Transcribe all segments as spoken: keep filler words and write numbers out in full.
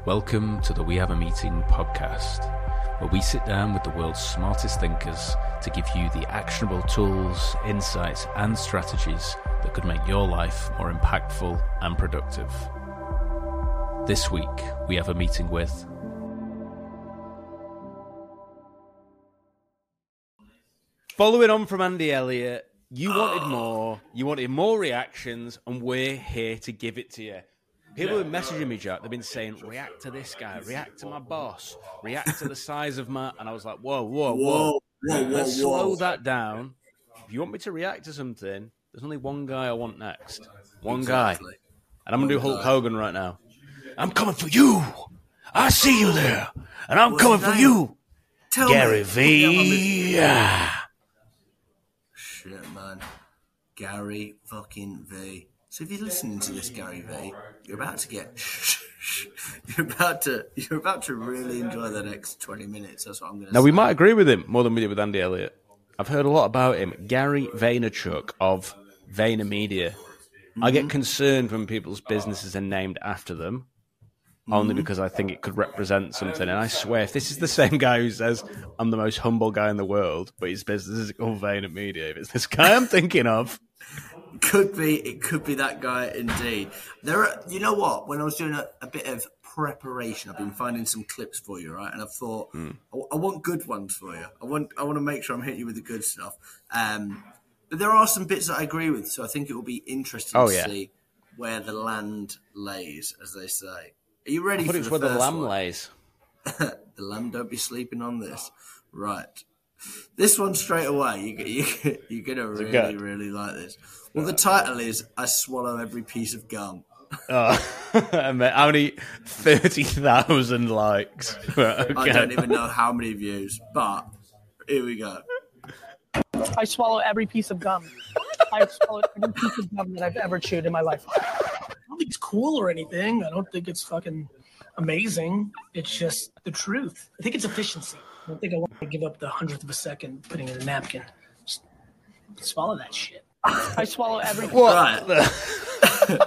Welcome to the We Have a Meeting podcast, where we sit down with the world's smartest thinkers to give you the actionable tools, insights, and strategies that could make your life more impactful and productive. This week, we have a meeting with Following on from Andy Elliott, you wanted more, you wanted more reactions, and we're here to give it to you. People have been messaging me, Jack. They've been saying, react to this guy, react to my boss, react to the size of my... And I was like, whoa, whoa, whoa. Whoa, whoa, whoa, Let's whoa. slow that down. If you want me to react to something, there's only one guy I want next. One Exactly. guy. And I'm going to do Hulk guy. Hogan right now. I'm coming for you. I see you there. And I'm What's coming his for name? you. Tell Gary me. V. Yeah. Shit, man. Gary fucking V. So if you're listening to this, Gary V, you're about to get... you're about to you're about to really enjoy the next twenty minutes. That's what I'm going to say. Now, we might agree with him more than we did with Andy Elliott. I've heard a lot about him. Gary Vaynerchuk of VaynerMedia. Mm-hmm. I get concerned when people's businesses are named after them, only Mm-hmm. because I think it could represent something. And I swear, if this is the same guy who says, I'm the most humble guy in the world, but his business is called VaynerMedia, if it's this guy I'm thinking of... Could be, it could be that guy indeed. There are, you know what? When I was doing a, a bit of preparation, I've been finding some clips for you, right? And I thought, Mm. I, I want good ones for you. I want, I want to make sure I'm hitting you with the good stuff. Um, but there are some bits that I agree with, so I think it will be interesting Oh, to yeah. see where the land lays, as they say. Are you ready But for it's the where the first lamb one? lays. The lamb don't be sleeping on this. Right. This one straight away, you, you, you're going to really, good? really like this. Well, the title is I Swallow Every Piece of Gum. Oh, how many? thirty thousand likes. Okay. I don't even know how many views, but here we go. I swallow every piece of gum. I've swallowed every piece of gum that I've ever chewed in my life. I don't think it's cool or anything. I don't think it's fucking amazing. It's just the truth. I think it's efficiency. I don't think I want to give up the hundredth of a second putting in a napkin. Just swallow that shit. I swallow every. What? Right.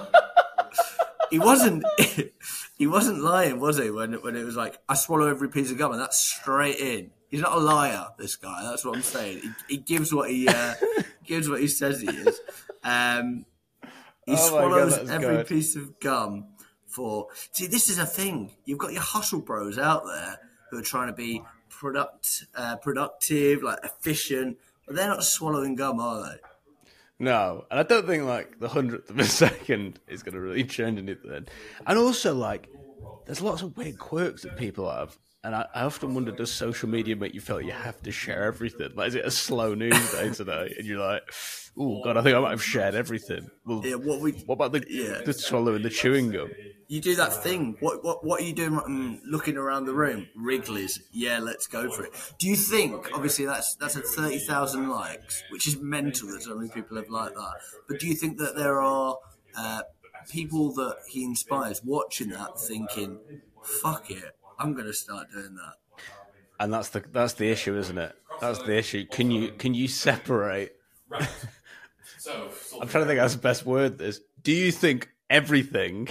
He wasn't. He wasn't lying, was he? When when it was like I swallow every piece of gum, and that's straight in. He's not a liar. This guy. That's what I'm saying. He, he gives what he uh, gives what he says he is. Um, he Oh my God, swallows that's every good. piece of gum for. See, this is a thing. You've got your hustle bros out there who are trying to be product uh, productive, like efficient, but they're not swallowing gum, are they? No, and I don't think like the hundredth of a second is going to really change anything. And also, like, there's lots of weird quirks that people have, and I, I often wonder: does social media make you feel like you have to share everything? Like, is it a slow news day today? And you're like, "Oh God, I think I might have shared everything." Well, Yeah, what we what about the Yeah. the swallowing the chewing gum? You do that thing. What what what are you doing? Um, looking around the room. Wrigley's. Yeah, let's go for it. Do you think? Obviously, that's that's at thirty thousand likes, which is mental that so many people have liked that. But do you think that there are uh, people that he inspires watching that, thinking, "Fuck it, I'm going to start doing that." And that's the that's the issue, isn't it? That's the issue. Can you can you separate? I'm trying to think how the best word is. Do you think everything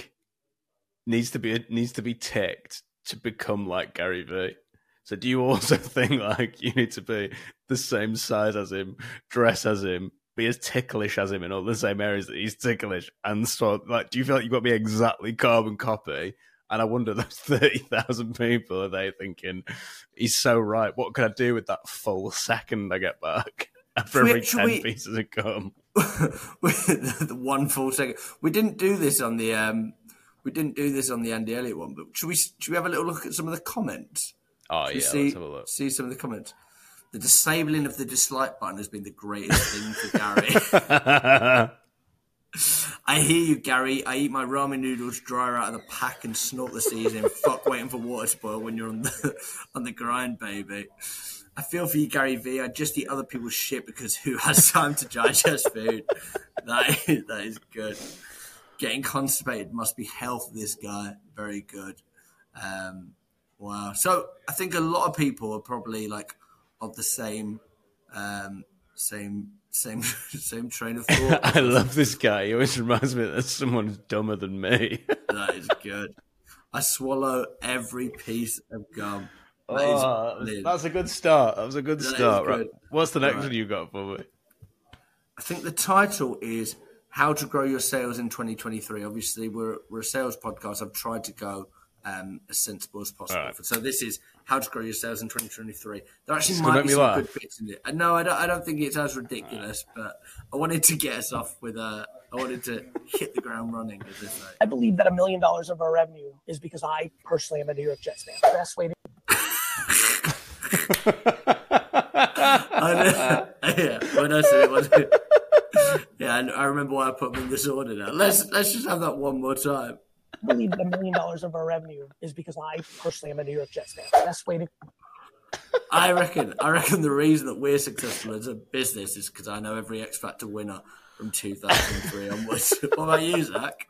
needs to be needs to be ticked to become like Gary V? So do you also think like you need to be the same size as him, dress as him, be as ticklish as him in all the same areas that he's ticklish, and so like do you feel like you've got to be exactly carbon copy? And I wonder those thirty thousand people, are they thinking, he's so right, what could I do with that full second I get back after Should we- every should ten we- pieces of gum? the one full second. We didn't do this on the um, we didn't do this on the Andy Elliott one, but should we should we have a little look at some of the comments? Oh Should yeah, we see, let's have a look. see some of the comments. The disabling of the dislike button has been the greatest thing for Gary. I hear you, Gary. I eat my ramen noodles dry out of the pack and snort the seasoning. Fuck waiting for water to boil when you're on the on the grind, baby. I feel for you, Gary V. I just eat other people's shit because who has time to digest food? That is, that is good. Getting constipated must be hell for this guy. Very good. Um, wow. So I think a lot of people are probably like of the same, um, same, same, same train of thought. I love this guy. He always reminds me that someone's dumber than me. That is good. I swallow every piece of gum. That Oh, is that's a good start. That was a good That is start. Right. good. What's the next Right. one you got for me? I think the title is How to Grow Your Sales in twenty twenty-three. Obviously, we're, we're a sales podcast. I've tried to go um, as sensible as possible. Right. So this is How to Grow Your Sales in twenty twenty-three. There actually It's gonna might make be me some laugh. good bits in it. And no, I don't, I don't think it's as ridiculous, but I wanted to get us off with a... I wanted to hit the ground running, as they say. I believe that a million dollars of our revenue is because I personally am a New York Jets fan. The best way to I know, yeah, when I said it was... Yeah, I, I remember why I put them in this order now. Let's, let's just have that one more time. believe that a million dollars of our revenue is because I personally am a New York Jets fan. The best way to I reckon. I reckon the reason that we're successful as a business is because I know every X Factor winner from two thousand three onwards. What about you, Zach?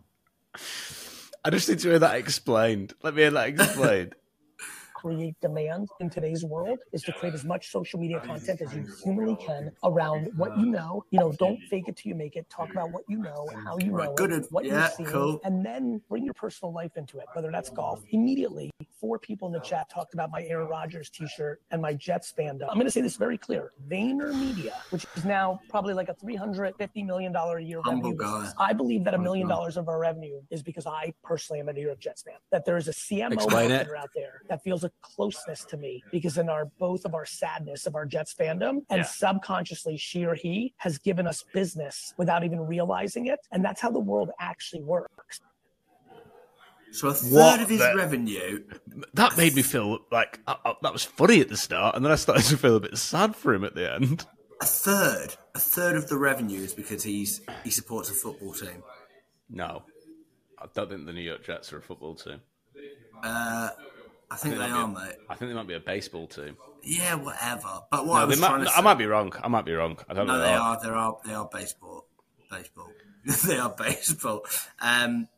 I just need to hear that explained. Let me hear that explained. create demand in today's world is to create as much social media content as you humanly can around what you know. You know, don't fake it till you make it. Talk about what you know and how you Right, know good it, ad- what yeah, you're seeing, cool. and then bring your personal life into it, whether that's golf. Immediately, four people in the chat talked about my Aaron Rodgers t-shirt and my Jets fandom. I'm going to say this very clear. VaynerMedia, which is now probably like a three hundred fifty million dollars a year Humble revenue guy. business. I believe that a million guy. dollars of our revenue is because I personally am a New York Jets fan. That there is a C M O Explain it. marketer out there that feels a closeness to me because in our both of our sadness of our Jets fandom, and Yeah. subconsciously she or he has given us business without even realizing it. And that's how the world actually works. So a third What of his the- revenue. That made me feel like uh, uh, that was funny at the start, and then I started to feel a bit sad for him at the end. A third. A third of the revenue is because he's he supports a football team. No, I don't think the New York Jets are a football team. Uh, I think they might be are, a- mate. I think they might be a baseball team. Yeah, whatever. But what I No, they was might, trying to I say, might be wrong. I might be wrong. I don't no, know. they are. They are. They are baseball. Baseball. They are baseball. Um,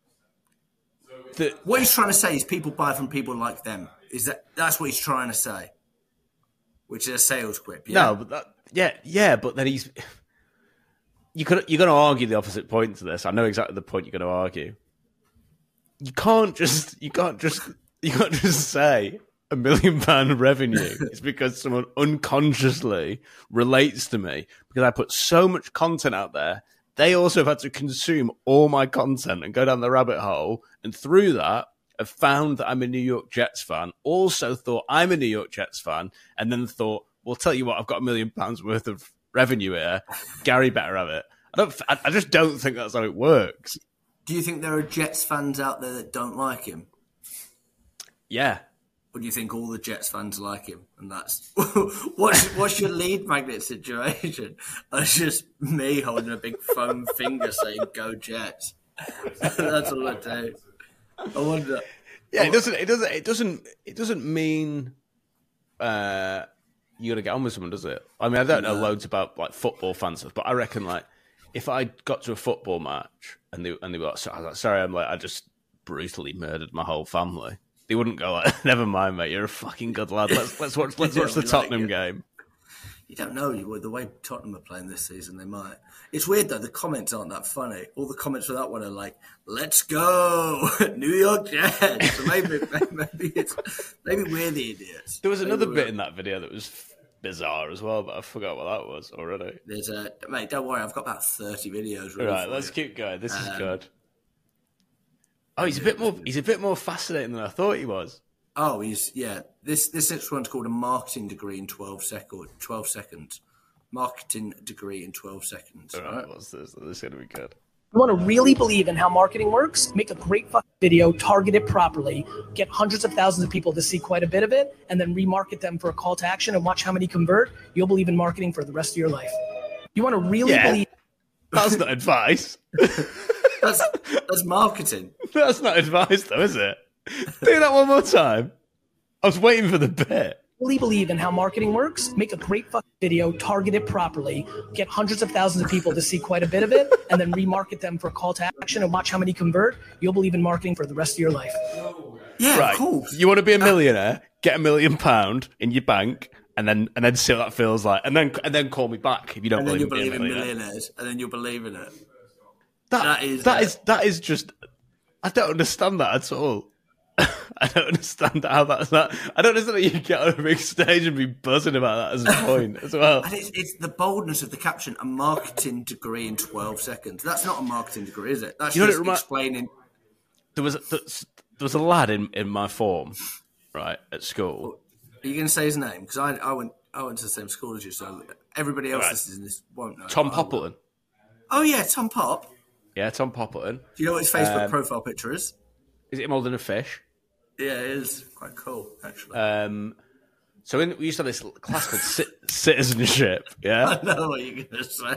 The- what he's trying to say is people buy from people like them. Is that that's what he's trying to say? Which is a sales quip. Yeah. No, but that, yeah, yeah, but then he's. You could you're going to argue the opposite point to this. I know exactly the point you're going to argue. You can't just you can't just you can't just say a million pound revenue. It's because someone unconsciously relates to me because I put so much content out there. They also have had to consume all my content and go down the rabbit hole, and through that have found that I'm a New York Jets fan. Also thought I'm a New York Jets fan, and then thought, "Well, tell you what, I've got a million pounds worth of revenue here. Gary better have it." I don't. I, I just don't think that's how it works. Do you think there are Jets fans out there that don't like him? Yeah. Or do you think all the Jets fans like him? And that's what's what's your lead magnet situation? It's just me holding a big foam finger saying "Go Jets." That's all I do. I wonder. Yeah, it doesn't. It doesn't. It doesn't. It doesn't mean uh, you got to get on with someone, does it? I mean, I don't know No. loads about like football fan stuff, but I reckon like if I got to a football match and they and they were like, "Sorry, I was like, sorry, I'm like, I just brutally murdered my whole family," they wouldn't go like, "Never mind, mate, you're a fucking good lad. Let's let's watch let's Yeah, watch the we like Tottenham it." game." You don't know you the way Tottenham are playing this season. They might. It's weird though. The comments aren't that funny. All the comments for that one are like, "Let's go, New York Jets." So maybe maybe it's maybe we're the idiots. There was Maybe another we're- bit in that video that was bizarre as well, but I forgot what that was already. There's a mate. Don't worry, I've got about thirty videos. All ready right, for let's you. keep going. This is Um, good. Oh, he's a bit more. He's a bit more fascinating than I thought he was. Oh, he's yeah. This this next one's called a marketing degree in twelve second twelve seconds. Marketing degree in twelve seconds. All Right. right, what's this? This is gonna be good. You want to really believe in how marketing works? Make a great fucking video, target it properly, get hundreds of thousands of people to see quite a bit of it, and then remarket them for a call to action and watch how many convert. You'll believe in marketing for the rest of your life. You want to really Yeah. believe That's not advice. That's that's marketing. That's not advice, though, is it? Do that one more time. I was waiting for the bit. really believe in how marketing works, make a great fucking video, target it properly, get hundreds of thousands of people to see quite a bit of it, and then remarket them for a call to action and watch how many convert. You'll believe in marketing for the rest of your life. Yeah, Right. of course. You want to be a millionaire? Get a million pound in your bank, and then and then see what that feels like, and then and then call me back if you don't And then you believe, believe in in being a millionaire. millionaires, and then you believe in it. That, That is- that is that is just. I don't understand that at all. I don't understand how that's that. I don't understand how you get on a big stage and be buzzing about that as a point as well. And it's, it's the boldness of the caption: a marketing degree in twelve seconds. That's not a marketing degree, is it? That's you know just what it remi- explaining. There was a, there was a lad in, in my form, right, at school. Are you going to say his name? Because I, I went I went to the same school as you, so everybody else Right. listening to this won't know. Tom But I will. Poppleton. Oh yeah, Tom Pop. Yeah, Tom Poppleton. Do you know what his Facebook Um, profile picture is? Is it him holding a fish? Yeah, it is quite cool actually. Um, so in, we used to have this class called Ci- Citizenship, yeah? I know what you're going to say.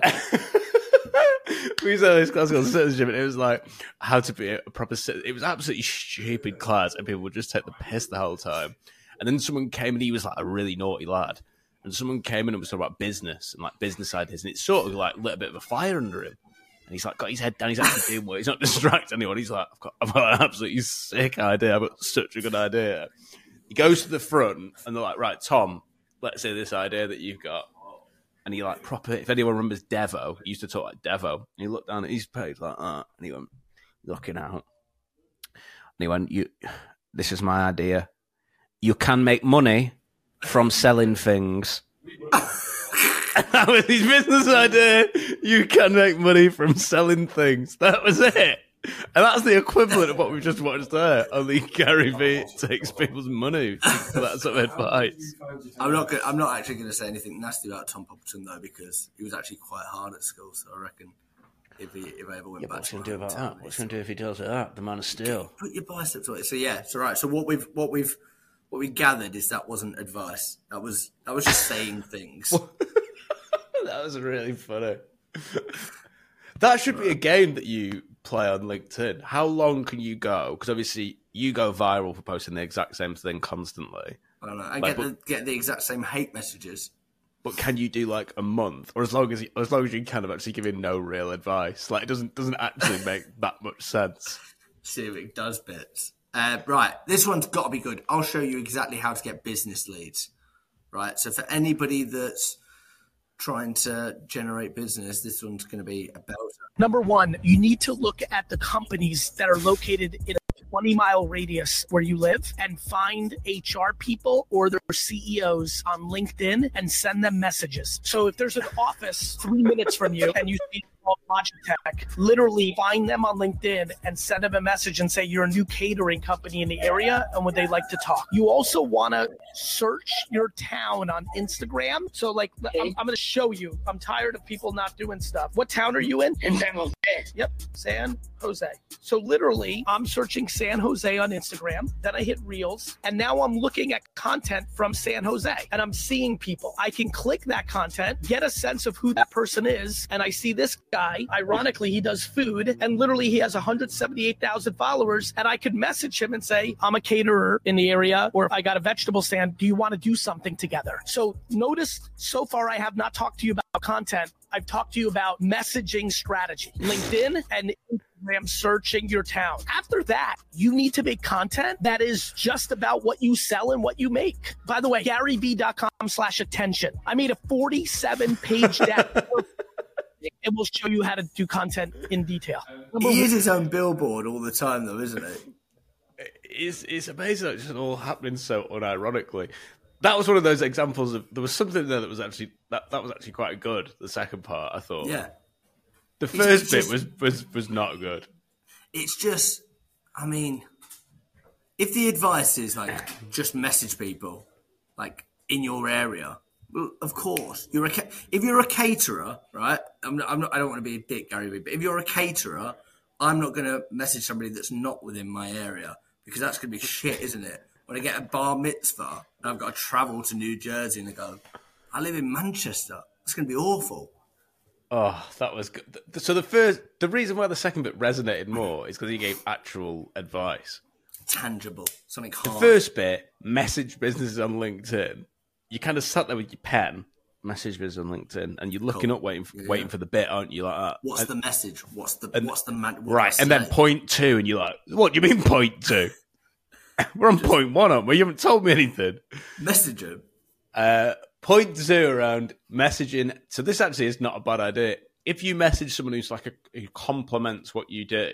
We used to have this class called Citizenship, and it was like how to be a proper citizen. It was absolutely stupid class, and people would just take the piss the whole time. And then someone came, and he was like a really naughty lad. And someone came in and was talking about business and like business ideas, and it sort of like lit a bit of a fire under him. And he's like got his head down, he's actually doing work, he's not distracting anyone. He's like, I've got, I've got an absolutely sick idea, I've got such a good idea. He goes to the front, and they're like, right, Tom, let's say this idea that you've got. And he like proper, if anyone remembers Devo, he used to talk like Devo. And he looked down at his page like that, and he went, looking out. And he went, "You, this is my idea. You can make money from selling things." That was his business idea. You can make money from selling things. That was it. And that's the equivalent of what we've just watched there. Only Gary Vee takes people's money for that sort of advice. I'm not. Go- I'm not actually going to say anything nasty about Tom Poppleton though, because he was actually quite hard at school. So I reckon if he if I ever went Yeah, back, what's to he going to do my about hometown, that? What's he going to do if he does that? The man of steel. Put your biceps on it. So yeah, so right. So what we've what we've what we gathered is that wasn't advice. That was that was just saying things. That was really funny. That should be a game that you play on LinkedIn. How long can you go? Because obviously you go viral for posting the exact same thing constantly. I don't know. And Like, get the get the exact same hate messages. But can you do like a month, or as long as you, as long as you kind of actually giving no real advice? Like it doesn't doesn't actually make that much sense. See if it does bits. Uh, right, this one's got to be good. I'll show you exactly how to get business leads. Right, so for anybody that's trying to generate business, this one's going to be a belter. Number one, you need to look at the companies that are located in a twenty mile radius where you live and find H R people or their C E Os on LinkedIn and send them messages. So if there's an office three minutes from you and you see Logitech, literally find them on LinkedIn and send them a message and say you're a new catering company in the area and would they like to talk. You also want to search your town on Instagram. So like, I'm, I'm going to show you. I'm tired of people not doing stuff. What town are you in? In San Jose. Yep, San Jose. So literally, I'm searching San Jose on Instagram. Then I hit Reels, and now I'm looking at content from San Jose, and I'm seeing people. I can click that content, get a sense of who that person is, and I see this guy. Ironically, he does food, and literally he has one hundred seventy-eight thousand followers, and I could message him and say, I'm a caterer in the area, or if I got a vegetable stand, do you want to do something together? So notice so far I have not talked to you about content. I've talked to you about messaging strategy, LinkedIn and Instagram searching your town. After that, you need to make content that is just about what you sell and what you make. By the way, garyvee.com slash attention. I made a forty-seven page deck. It will show you how to do content in detail. He is his own billboard all the time, though, isn't it? It's it's amazing. It's just all happening so unironically. That was one of those examples of there was something there that was actually that, that was actually quite good. The second part, I thought. Yeah. The first it's bit just- was, was was not good. It's just, I mean, if the advice is like just message people, like in your area, well, of course you're a ca- if you're a caterer, right? I'm not, I'm not. I don't want to be a dick, Gary Vee, but if you're a caterer, I'm not going to message somebody that's not within my area because that's going to be shit, isn't it? When I get a bar mitzvah and I've got to travel to New Jersey and I go, I live in Manchester. It's going to be awful. Oh, that was good. So the first, the reason why the second bit resonated more is because he gave actual advice. Tangible, something The hard. first bit, message businesses on LinkedIn. You kind of sat there with your pen, message business on LinkedIn, and you're looking Cool. up, waiting, for, Yeah. waiting for the bit, aren't you? Like that. What's And- the message? What's the and- what's the man? what right, do I and then say? point two, and you're like, "What do you mean point two? We're on point one, aren't we? You haven't told me anything." Message him. Uh, point two around messaging. So this actually is not a bad idea. If you message someone who's like a, who complements what you do,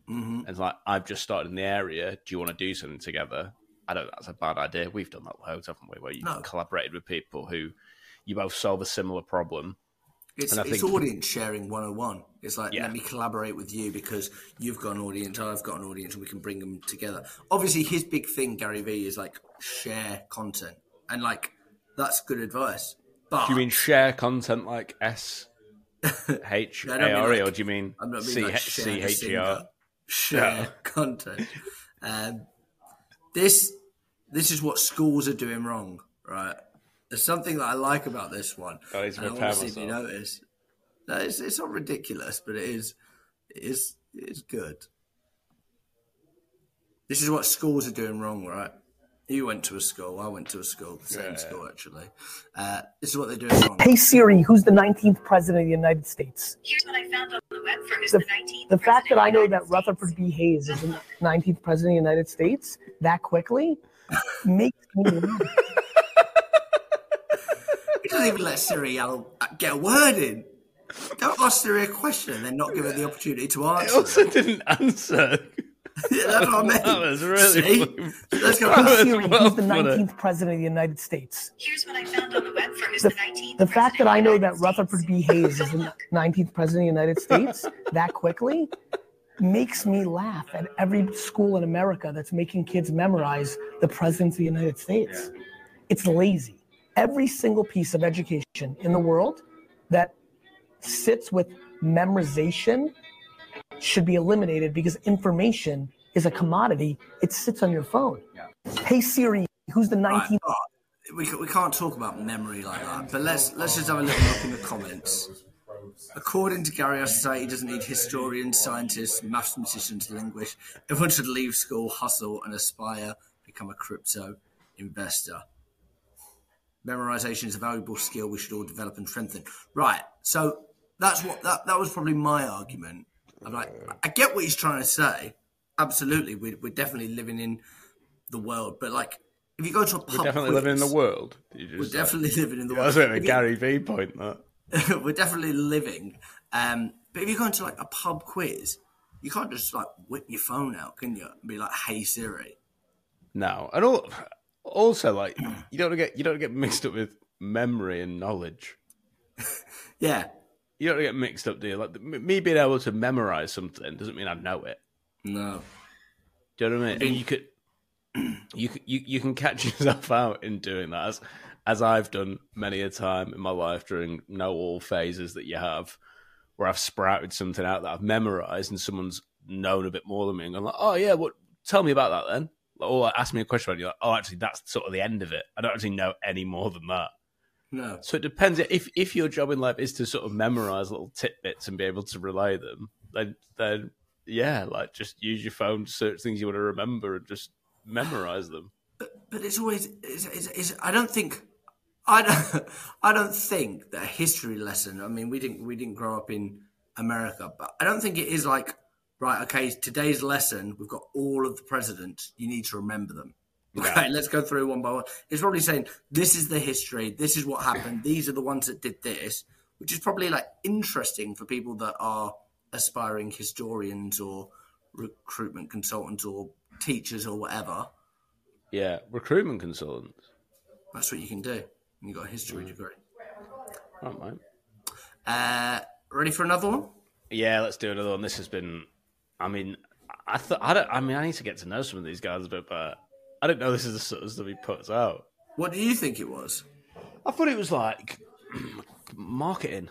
Mm-hmm. And it's like, I've just started in the area. Do you want to do something together? I don't. That's a bad idea. We've done that loads, haven't we? Where you No. collaborated with people who you both solve a similar problem. It's, And I it's think- audience sharing one oh one. It's like, Yeah. let me collaborate with you because you've got an audience, I've got an audience, and we can bring them together. Obviously, his big thing, Gary Vee, is like share content. And like, that's good advice. But Do you mean share content like S H I A don't mean R E, like- or do you mean I'm not being C like share C the H E R? singer. Share Yeah. content. Um, this this is what schools are doing wrong, right? There's something that I like about this one. I need to and I prepare want to see if you myself. notice. No, it's, it's not ridiculous, but it is it is it is good. This is what schools are doing wrong, right? You went to a school. I went to a school, the same Yeah. school actually. Uh, this is what they're doing wrong. Hey Siri, who's the nineteenth president of the United States? Here's what I found on the web for who's The, the nineteenth the fact that president I of know the that United Rutherford States. B. Hayes is the nineteenth president of the United States that quickly makes me laugh. It doesn't even let Siri yell- get a word in. Don't ask Siri a question and then not give her the opportunity to I answer. also didn't answer. Yeah, that's what I meant. That was really See? fucking- Let's go. That Hey was Siri, well who's the funny. nineteenth president of the United States? Here's what I found on the web for who's The, the nineteenth the fact that president I of know the that United Rutherford States. B. Hayes is the nineteenth president of the United States that quickly makes me laugh at every school in America that's making kids memorize the presidents of the United States. It's lazy. Every single piece of education in the world that sits with memorization should be eliminated because information is a commodity. It sits on your phone. Hey Siri, who's the Right, nineteenth? oh, we, ca- we can't talk about memory like that, but let's let's just have a little look in the comments. According to Gary, our society doesn't need historians, scientists, mathematicians, linguists. Everyone should leave school, hustle, and aspire, become a crypto investor. Memorization is a valuable skill we should all develop and strengthen. Right, so that's what that, that was probably my argument. I'm like, I get what he's trying to say. Absolutely, we're, we're definitely living in the world, but like, if you go to a pub We're definitely quiz, living in the world. You just We're said. definitely living in the That world. was a bit of a If you- Gary Vee point, that. we're definitely living. Um, but if you're going to like a pub quiz, you can't just like whip your phone out, can you? And be like, "Hey Siri." No, and all, also like you don't get you don't get mixed up with memory and knowledge. Yeah, You don't get mixed up, do you? Like me being able to memorize something doesn't mean I know it. no. Do you know what I mean? And you could, you could- you you can catch yourself out in doing that, as as I've done many a time in my life during know-all phases that you have, where I've sprouted something out that I've memorized, and someone's known a bit more than me, and I'm like, oh yeah, what? Tell me about that then. Or like, ask me a question about it. You're like, oh, actually, that's sort of the end of it. I don't actually know any more than that. No. So it depends. If if your job in life is to sort of memorize little tidbits and be able to relay them, then then yeah, like just use your phone to search things you want to remember and just memorize them. But it's always. It's, it's, it's, I don't think. I don't. I don't think that a history lesson. I mean, we didn't. We didn't grow up in America, but I don't think it is like, right, okay, today's lesson, we've got all of the presidents. You need to remember them. Okay, let's go through one by one. It's probably saying, this is the history, this is what happened, these are the ones that did this, which is probably like interesting for people that are aspiring historians or recruitment consultants or teachers or whatever. Yeah, recruitment consultants. That's what you can do. You've got a history degree. Right, mate. Uh, ready for another one? Yeah, let's do another one. This has been. I mean, I thought. I don't. I mean, I need to get to know some of these guys a bit better. I didn't know this is the sort of stuff he puts out. What do you think it was? I thought it was like marketing.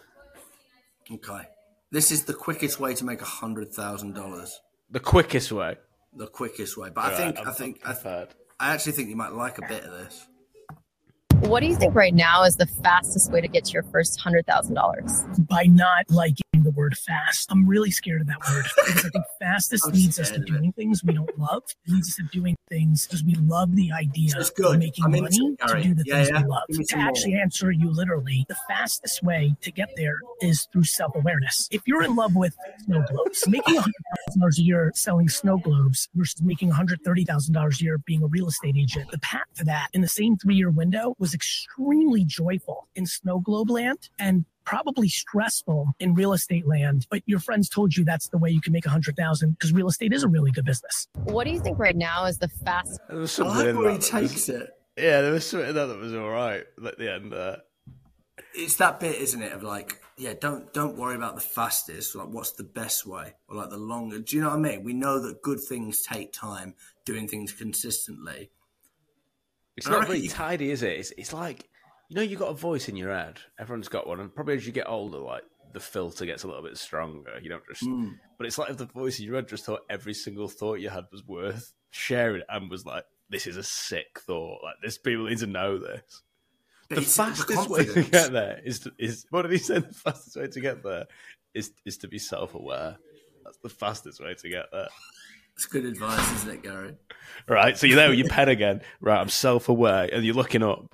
Okay. This is the quickest way to make one hundred thousand dollars. The quickest way. The quickest way. But I Right, think, I'm- I think, I, I've heard. I actually think you might like a bit of this. What do you think right now is the fastest way to get to your first one hundred thousand dollars? By not liking the word fast. I'm really scared of that word because I think fastest I'm leads us to scared of it. doing things we don't love. It leads us to doing things because we love the idea That's good. of making I'm into money it, Gary. to do the Yeah, things yeah. we love. Give me To some more. actually answer you literally, the fastest way to get there is through self-awareness. If you're in love with snow globes, making one hundred thousand dollars a year selling snow globes versus making one hundred thirty thousand dollars a year being a real estate agent, the path to that in the same three-year window was extremely joyful in snow globe land and probably stressful in real estate land, but your friends told you that's the way you can make a hundred thousand because real estate is a really good business. What do you think right now is the fast? There was I something like in where he that that was- takes it. Yeah, there was something in that that was all right at the end there. It's that bit, isn't it, of like, yeah, don't don't worry about the fastest, like what's the best way, or like the longer. Do you know what I mean? We know that good things take time, doing things consistently. It's And I not reckon very you- tidy, is it? It's, it's like, you know, you've got a voice in your head. Everyone's got one. And probably as you get older, like, the filter gets a little bit stronger. You don't just... Mm. But it's like if the voice in your head just thought every single thought you had was worth sharing and was like, this is a sick thought. Like, this people need to know this. But The it's fastest way to confidence. get there is... To, is what did he say? The fastest way to get there is, is to be self-aware. That's the fastest way to get there. It's good advice, isn't it, Gary? Right, so you're there with your pen again. Right, I'm self-aware. And you're looking up.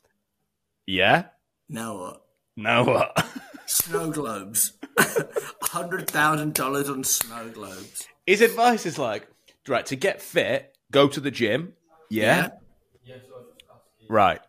Yeah? Now what? Now what? Snow globes. Hundred thousand dollars on snow globes. His advice is like, right, to get fit, go to the gym. Yeah? Right.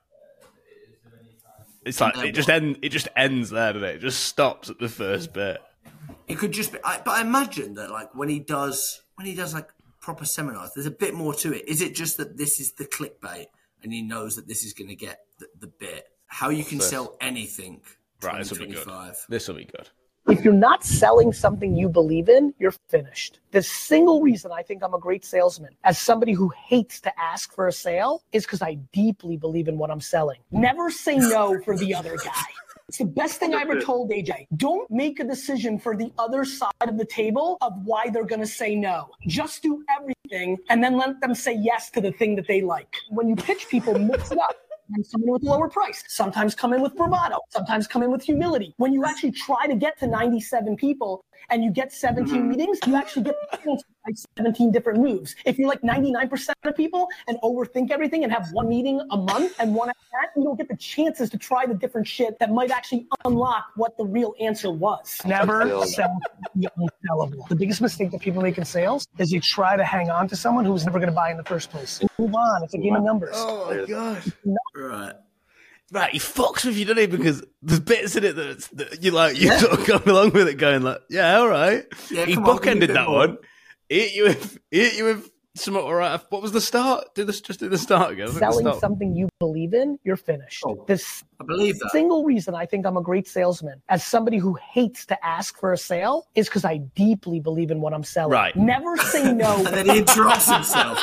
It's like, And then it just, what? end, it just ends there, doesn't it? It just stops at the first bit. It could just be, I, but I imagine that like when he does, when he does like proper seminars, there's a bit more to it. Is it just that this is the clickbait and he knows that this is going to get the, the bit? How you can This. sell anything. Right, this will be good. twenty twenty-five. This will be good. If you're not selling something you believe in, you're finished. The single reason I think I'm a great salesman, as somebody who hates to ask for a sale, is because I deeply believe in what I'm selling. Never say no for the other guy. It's the best thing I ever told A J. Don't make a decision for the other side of the table of why they're going to say no. Just do everything and then let them say yes to the thing that they like. When you pitch people, mix it up. And come in with lower price. Sometimes come in with bravado. Sometimes come in with humility. When you actually try to get to ninety-seven people and you get seventeen meetings, you actually get like seventeen different moves. If you're like ninety-nine percent of people and overthink everything and have one meeting a month and one at that, you don't get the chances to try the different shit that might actually unlock what the real answer was. Never sell the unsellable. The biggest mistake that people make in sales is they try to hang on to someone who was never going to buy in the first place. Move on. It's a game of numbers. Oh, my God. Right. Right, he fucks with you, doesn't he? Because there's bits in it that, that you like, you yeah. sort of come along with it going like, yeah, all right. Yeah, he come on, give me a bookended bit that more. one. He hit you with, he hit you with some, all right. What was the start? Do this, just do the start again. I think the Selling start- something you believe in, you're finished. Oh. This I believe that. single reason I think I'm a great salesman, as somebody who hates to ask for a sale, is because I deeply believe in what I'm selling. Right. Never say no. And then he interrupts himself.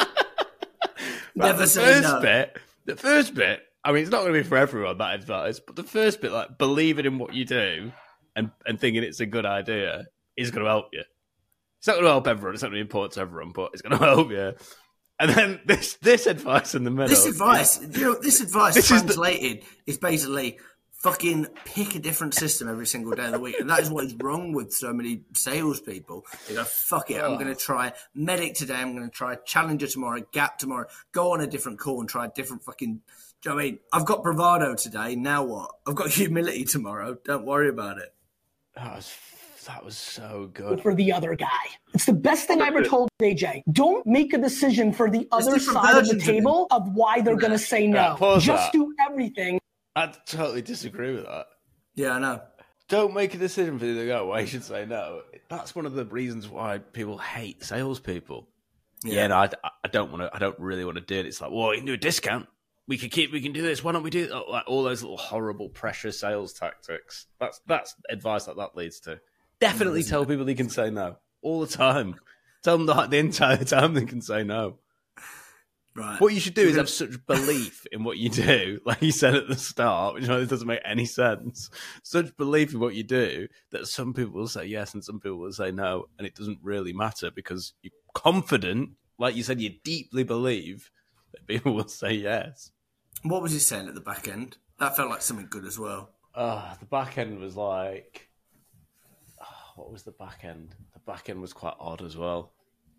Right, Never the say first no. bit, the first bit, I mean, it's not going to be for everyone, that advice, but the first bit, like, believing in what you do and, and thinking it's a good idea is going to help you. It's not going to help everyone. It's not going to be important to everyone, but it's going to help you. And then this this advice in the middle. This advice, you know, this advice This is the- translated is basically fucking pick a different system every single day of the week. And that is what is wrong with so many salespeople. They go, fuck it, I'm going to try Medic today, I'm going to try Challenger tomorrow, Gap tomorrow, go on a different call and try a different fucking... Do you know what I mean? I've got bravado today, now what? I've got humility tomorrow, don't worry about it. That was, that was so good. For the other guy. It's the best thing I ever told A J. Don't make a decision for the other different side of the versions of it. table of why they're going to say no. Right, pause Just that. do everything. I totally disagree with that. Yeah, I know. Don't make a decision for the other guy why you should say no. That's one of the reasons why people hate salespeople. Yeah, Yeah. no, I, I don't want to. I don't really want to do it. It's like, well, you can do a discount. We can keep. We can do this. Why don't we do it? Like all those little horrible pressure sales tactics. That's that's advice that that leads to. Definitely tell people they can say no all the time. Tell them the, the entire time they can say no. Right. What you should do is have such belief in what you do, like you said at the start, which it doesn't make any sense. Such belief in what you do that some people will say yes and some people will say no, and it doesn't really matter because you're confident, like you said, you deeply believe that people will say yes. What was he saying at the back end? That felt like something good as well. Oh, the back end was like, oh, what was the back end? The back end was quite odd as well.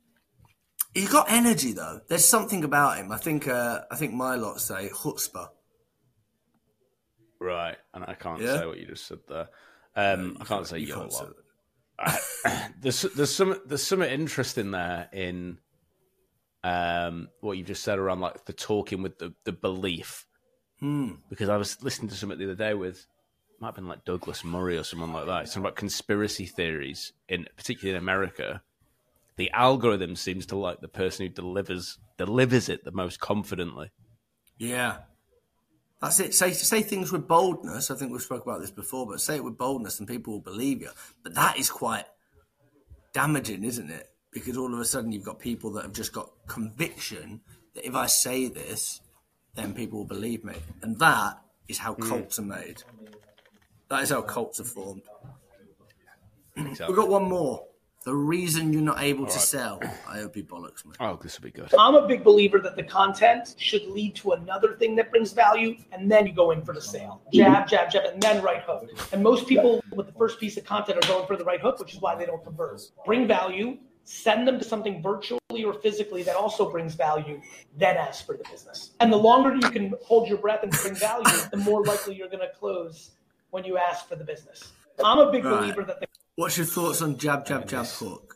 He's got energy though. There's something about him. I think. Uh, I think my lot say chutzpah. Right, and I can't Yeah? say what you just said there. Um, I can't say You your can't say lot. I, there's there's some there's some interesting there in um, what you just said around like the talking with the, the belief. Hmm. Because I was listening to something the other day with might have been like Douglas Murray or someone like that. It's talking about conspiracy theories, in particularly in America. The algorithm seems to like the person who delivers delivers it the most confidently. Yeah. That's it. Say say things with boldness. I think we've spoke about this before, but say it with boldness and people will believe you. But that is quite damaging, isn't it? Because all of a sudden you've got people that have just got conviction that if I say this, then people will believe me. And that is how mm. cults are made. That is how cults are formed. Exactly. We've got one more. The reason you're not able All to right. sell, I hope he bollocks me. Oh, this will be good. I'm a big believer that the content should lead to another thing that brings value, and then you go in for the sale. Jab, jab, jab, and then right hook. And most people with the first piece of content are going for the right hook, which is why they don't convert. Bring value, send them to something virtually or physically that also brings value, then ask for the business. And the longer you can hold your breath and bring value, the more likely you're going to close when you ask for the business. I'm a big right. believer that the What's your thoughts on jab, jab, jab, hook?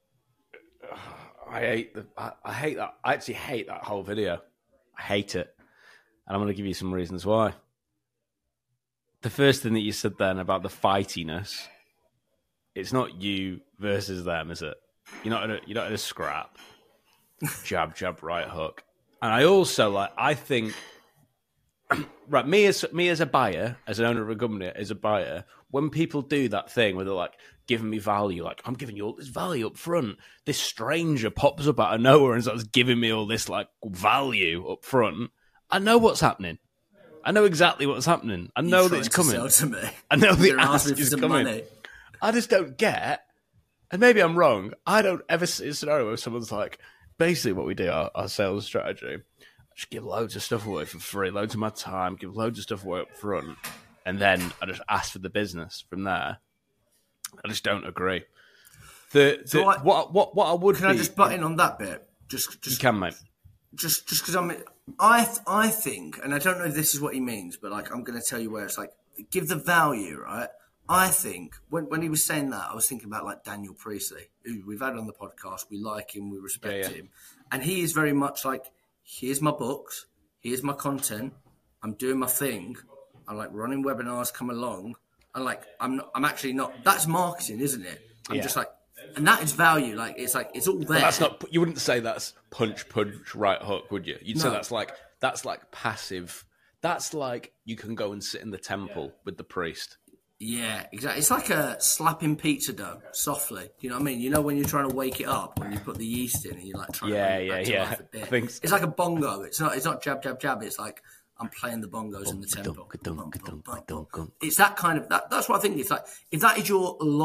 I hate the. I, I hate that. I actually hate that whole video. I hate it, and I'm going to give you some reasons why. The first thing that you said then about the fightiness, it's not you versus them, is it? You're not in a, you're not in a scrap. Jab, jab, right hook, and I also like. I think. Right, me as me as a buyer, as an owner of a company, as a buyer, when people do that thing where they're like giving me value, like I'm giving you all this value up front, this stranger pops up out of nowhere and starts giving me all this like value up front, I know what's happening. I know exactly what's happening. I know that it's coming. To sell to me. I know the ask is coming. Money. I just don't get, and maybe I'm wrong, I don't ever see a scenario where someone's like, basically what we do, our, our sales strategy, just give loads of stuff away for free, loads of my time, give loads of stuff away up front, and then I just ask for the business from there. I just don't agree. The, the so I, what what what I would can be, I just butt in on that bit? Just just you can, mate. Just just because I'm I I think, and I don't know if this is what he means, but like I'm going to tell you where it's like give the value, right? I think when when he was saying that, I was thinking about like Daniel Priestley, who we've had on the podcast. We like him, we respect yeah, yeah. him, and he is very much like. Here's my books, here's my content, I'm doing my thing, I'm like running webinars, come along, and like, I'm not, I'm actually not, that's marketing, isn't it? I'm yeah. just like, and that is value, like, it's like, it's all there. But that's not, you wouldn't say that's punch, punch, right hook, would you? You'd no. say that's like, that's like passive, that's like, you can go and sit in the temple with the priest. Yeah, exactly. It's like a slapping pizza dough softly. You know what I mean? You know when you're trying to wake it up, when you put the yeast in and you're like trying yeah, to yeah, back yeah. to life a bit. Thanks. It's like a bongo. It's not. It's not jab, jab, jab. It's like I'm playing the bongos in the temple. It's that kind of that. That's what I think. It's like if that is your long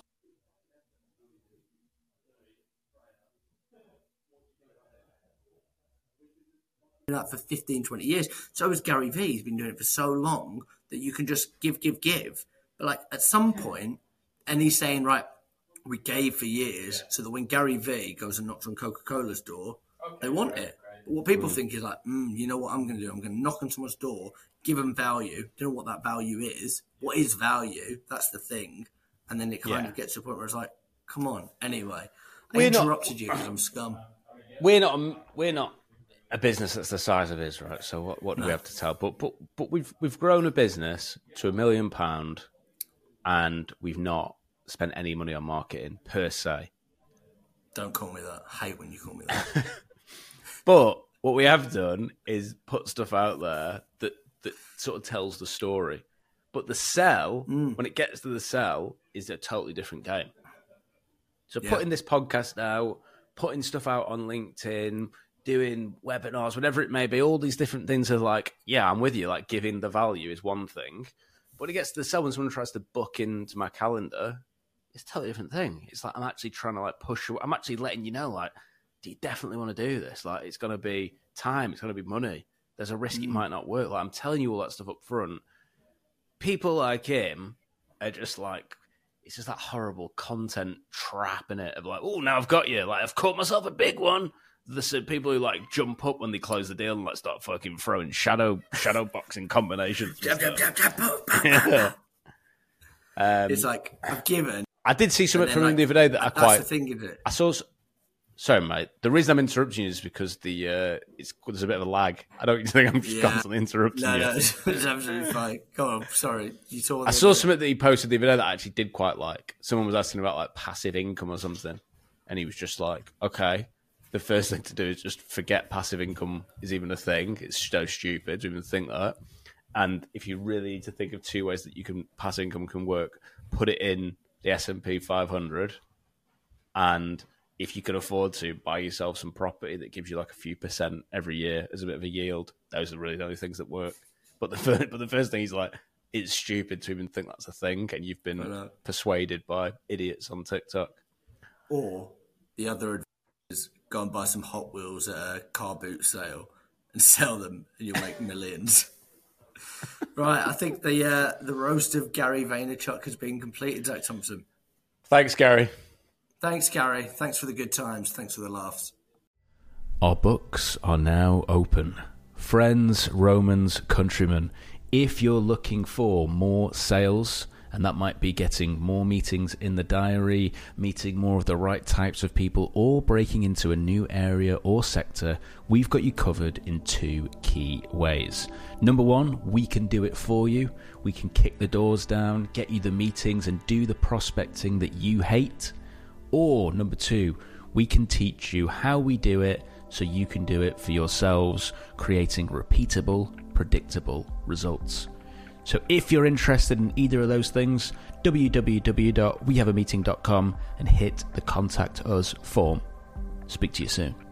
that for fifteen, twenty years. So has Gary Vee. He's been doing it for so long that you can just give, give, give. But like at some point, and he's saying, right, we gave for years so that when Gary Vee goes and knocks on Coca-Cola's door, they want it. But what people mm. think is like, mm, you know what I'm going to do? I'm going to knock on someone's door, give them value. Don't know what that value is. What is value? That's the thing. And then it kind yeah. of gets to a point where it's like, come on. Anyway, I we're interrupted not, you because I'm scum. We're not. We're not. A business that's the size of his, right? So what, what do no. we have to tell? But but but we've we've grown a business to a million pound, and we've not spent any money on marketing per se. Don't call me that. I hate when you call me that. But what we have done is put stuff out there that that sort of tells the story. But the sell, mm. when it gets to the sell, is a totally different game. So yeah. putting this podcast out, putting stuff out on LinkedIn, doing webinars, whatever it may be, all these different things are like, yeah, I'm with you. Like giving the value is one thing, but it gets to the sell when someone tries to book into my calendar, it's a totally different thing. It's like, I'm actually trying to like push, I'm actually letting you know, like, do you definitely want to do this? Like, it's going to be time. It's going to be money. There's a risk mm. it might not work. Like, I'm telling you all that stuff up front. People like him are just like, it's just that horrible content trap in it of like, oh, now I've got you. Like, I've caught myself a big one. The people who like jump up when they close the deal and like start fucking throwing shadow shadow boxing combinations. Jab, jab, jab, jab, jab, yeah. um, it's like I've given. I did see something from like, him the other day that I quite. That's the thing, is it? I saw. Sorry, mate. The reason I'm interrupting you is because the uh, it's there's a bit of a lag. I don't think I'm just Yeah. constantly interrupting No, you. no, it's, it's absolutely fine. Go on, sorry. You saw. I saw something that he posted the other day that I actually did quite like. Someone was asking about like passive income or something, and he was just like, "Okay, the first thing to do is just forget passive income is even a thing. It's so stupid to even think that. And if you really need to think of two ways that you can passive income can work, put it in the S and P five hundred, and if you can afford to, buy yourself some property that gives you like a few percent every year as a bit of a yield. Those are really the only things that work." But the first, but the first thing he's like, it's stupid to even think that's a thing, and you've been persuaded by idiots on TikTok. Or the other advice is go and buy some Hot Wheels at a car boot sale and sell them, and you'll make millions. Right, I think the uh, the roast of Gary Vaynerchuk has been completed, Zach Thompson. Thanks, Gary. Thanks, Gary. Thanks for the good times. Thanks for the laughs. Our books are now open. Friends, Romans, countrymen, if you're looking for more sales, and that might be getting more meetings in the diary, meeting more of the right types of people, or breaking into a new area or sector, we've got you covered in two key ways. Number one, we can do it for you. We can kick the doors down, get you the meetings, and do the prospecting that you hate. Or number two, we can teach you how we do it so you can do it for yourselves, creating repeatable, predictable results. So if you're interested in either of those things, w w w dot we have a meeting dot com and hit the contact us form. Speak to you soon.